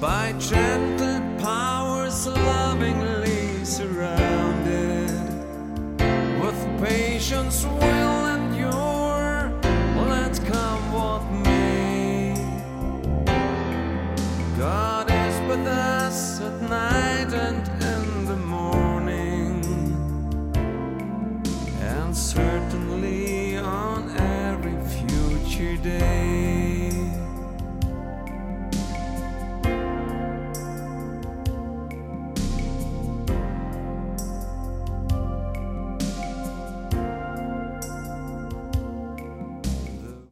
by gentle powers lovingly surrounded, with patience will